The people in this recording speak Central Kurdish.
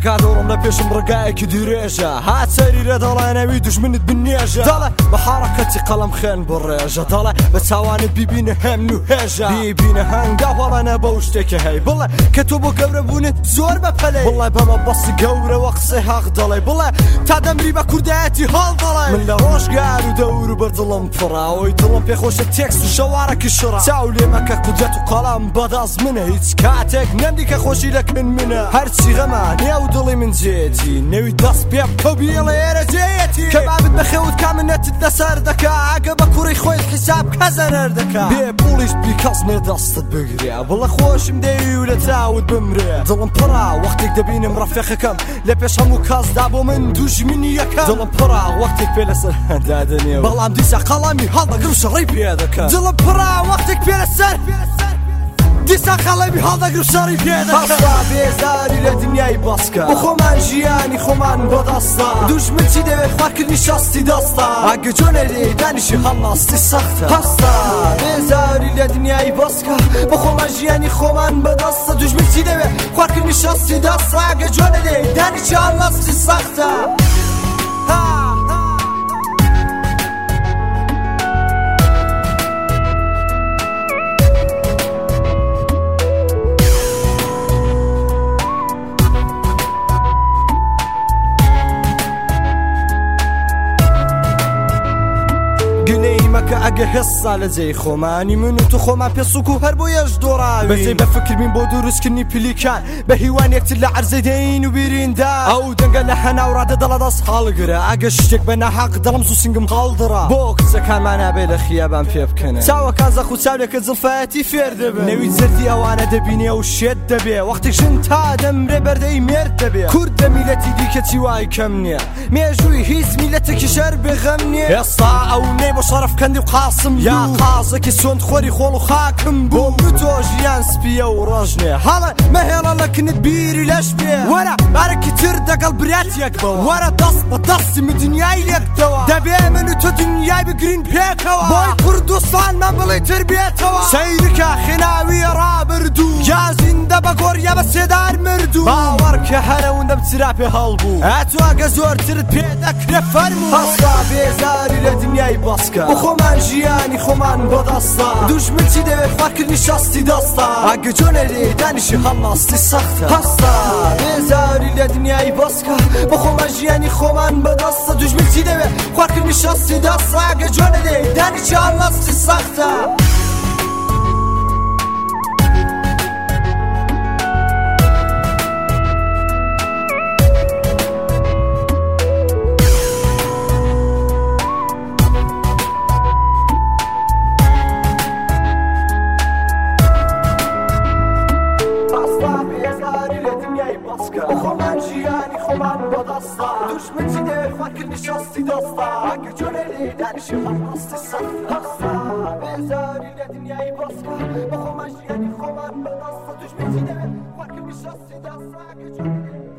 ڕگا دەوڕم لە پێشم ڕگایەکی درێژە هات سەریرە دەڵێنەوی دوژمنت بنێژە دەڵێ بە حارەکەتی قەڵەم خوێن بڕێژە دەڵێ بە چاوانت بیبینە هەم و هێژە بیبینە هەنگا وەڵەنە بەو شتێکە هەی بڵێ کە تۆ بۆ گەورە بوونت زۆر بەپەلەی بڵێ بەمە بەسی گەورەوە قسەی حەق دەڵێ بڵێ تا دەمری بە کوردایەتی هەڵ دەڵێ من لە ڕۆژگار و دەور و بەردڵم پڕاوەی دڵم پێخۆشە تێکست و شەوارەکی شڕا چاو لێمەکە قودرەت و قەڵام بەدەست منە هیچ کاتێک نەمدی کە خۆشی لەکن منە هەرچی غەمە نێو دڵی من جێتی نەوی دەست پێ بکە بیڵێ ئێرە جێیەتی کە بابت بەخێوت کامنەتت لەسەر دەکا ئەگە بە کوڕی خۆیت حیساب کە زەرەر دەکا بێ پوڵیش بی کەس نێ دەستت بگرێ بڵە خۆشم دەوی و لە چاوت بمرێ دڵم پڕا وەختێک دەبینم ڕەفیقەکەم لە پێش هەموو کەسدا بۆ من دوژمنی یەکەم دڵم پڕا وەختێک پێ لەسەر دادنێ بەڵام دیسە قەڵامی هەڵدەگر و شەڕی پێ دەکەم دڵم پڕا وەختێک پێ لەسەر دیسا خەڵەمی هەڵدەگر و شەڕی پێ دەکەم هەستا بێزاری لە دنیای بەسکە بۆ خۆمان ژیانی خۆمان بەدەستە دوژمن چی دەوێت خواردکردنی شەستی دەستە ئەگە جۆنە لێ دانیشی هەڵناستی سەختە هەستا بێزاری لە دنیای بەسکە بۆ خۆمان ژیانی خۆمان بەدەستە دوژمن چی دەوێت خواردکردنی شەستی دەستە ئەگە جۆنە لێ دانیشی هەڵناستی سەختە گنەیمەکە ئەگە هێستا لە جێی خۆمانی من و تو خۆمان پێسوک و هەر بۆ یەش دۆڕاوی بەجێ بە فکربین بۆ دروستکردنی پلیکان بە هیوان یەکتر لە عەرزەی دەین و بیریندا ئەو دەنگە لە هەناوڕادە دەڵە دەست هەڵگرە ئەگە شتێک بە نەحەق دڵم سوسنگم هەڵدڕا بۆ قسەکانمان نابێ لە خیابان پێ بکەنە چاوەکان زەخ و چاولێکە جڵفایەتی فێر دەبێ نەوی زردی ئەوانە دەبینێ و شێت دەبێ وەختێک ژن تا دەمرێ بەردەی مێرد دەبێ کورد لە میلەتی دیکەتی وای کەم نییە مێژووی هیچ میلەتێکی شەر بێغەم نییە ئێستا ئەو نەی بۆ شەرەف کەندی و قاسم یا قازێکی سۆند خۆری خۆڵ و خاکم بۆ تۆ ژیان سپیە و ڕۆژنێ هەڵە مەهێڵە لەکنت بیری لەش بێ وەرە بارێکی تر دەگەڵ براتیەک بەوە وەرە دەست بە دەستی من دنیای لێکتەوە دەبێ من و تۆ دنیای بگرین پێکەوە بۆی کوردستان من بڵێ تر بێتەوە سەیرکە خێناوی ڕابردوو یا زیندە بە گۆریە بە سێدار مردوو باوەڕکە هەرەوەندە بچرا پێ هەڵبوو ئەتواگە زۆرترت پێ دەکرێ فەرموو هەستا بێزاری لە دنیای بەسکە بۆ خۆمان ژیانی خۆمان بەدەستە دوژمن چی دەوێت خواردکردنی شەستی دەستە ئەگە جۆنە لێ دانیشی هەڵناستی سەختە هەستا بێزاری لە دنیای بەسکە بۆ خۆمان ژیانی خۆمان بەدەستە دوژمن چی دەوێت خواردکردنی شەستی دەستە ئەگە جۆنە لێ دانیشی هەڵناستی سەختە بۆ خۆمان ژیانی خۆمان بەدەستە دوژمن چی دەوێت خواردکردنی شەستی دەستە ئەگە جۆنە لێ دانیشی هەڵناستی سەختە هەستا بێزاری لە دنیای بەسکە بۆ خۆمان ژیانی خۆمان بەدەستە دوژمن چی دەوێت خواردکردنی شەستی دەستە ئەگە جۆنە لێ